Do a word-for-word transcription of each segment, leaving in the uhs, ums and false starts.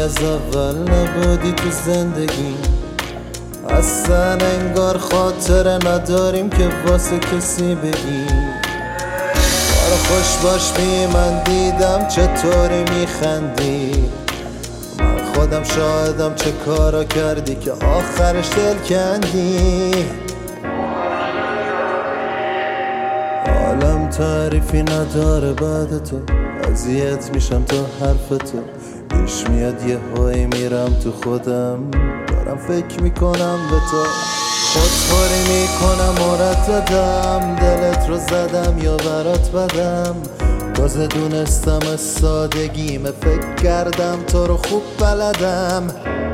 از اول نبودی تو زندگی، اصلا انگار خاطره نداریم که واسه کسی بگی. بارا خوش باش بی من دیدم چطوری میخندی، من خودم شاهدم چه کارا کردی که آخرش دل کندی. عالم تعریفی نداره بعد تو، اذیت میشم تا حرف تو پیش میاد، یه هایی میرم تو خودم دارم فکر میکنم به تو. خودخوری میکنم مرددم، دلت رو زدم یا برات بدم، تازه دونستم از سادگیمه، فکر کردم تو رو خوب بلدم.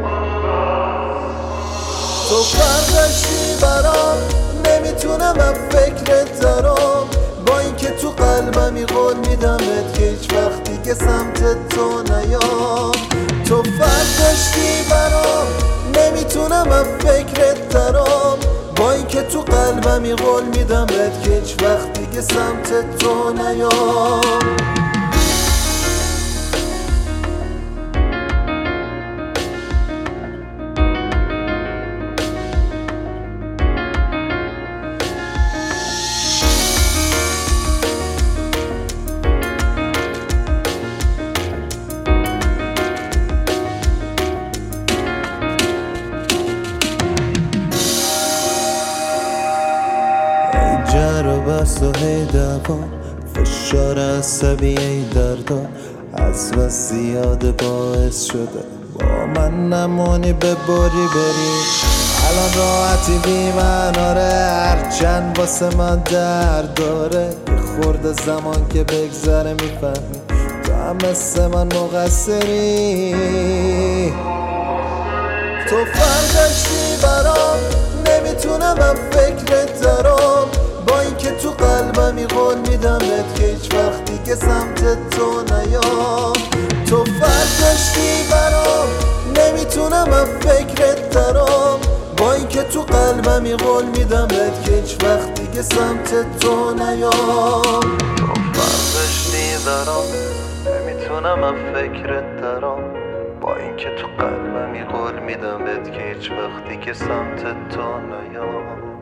تو فردشتی برام، نمیتونم از فکرت درام، با اینکه تو قلبمی قول میدمت که هیچ وقت دیگه سمت تو نیام. تو فردشتی برام، نمیتونم از فکرت درام، با اینکه تو قلبمی قول میدمت که هیچ وقت دیگه سمت تو نیام. جر و بس و هی دوام، فشار عصبی ای دردا، از بس زیاده باعث شده با من نمونی به بری بری. الان راحتی بی من آره، هرچند واسه من درد داره، یه خورده زمان که بگذره میفهمی تو هم مثل من مقصری. تو فردشتی برام، نمیتونم از فکرت درام، با اینکه تو قلبمی قول میدمت که هیچ وقت دیگه سمت تو نیام. تو فردشتی برام، نمیتونم از فکرت درام، با اینکه تو قلبمی قول میدمت که هیچ وقت دیگه سمت تو نیام. تو فردشتی برام، نمیتونم از فکرت درام، با اینکه تو قلبمی قول میدمت که هیچ وقت دیگه سمت تو نیام.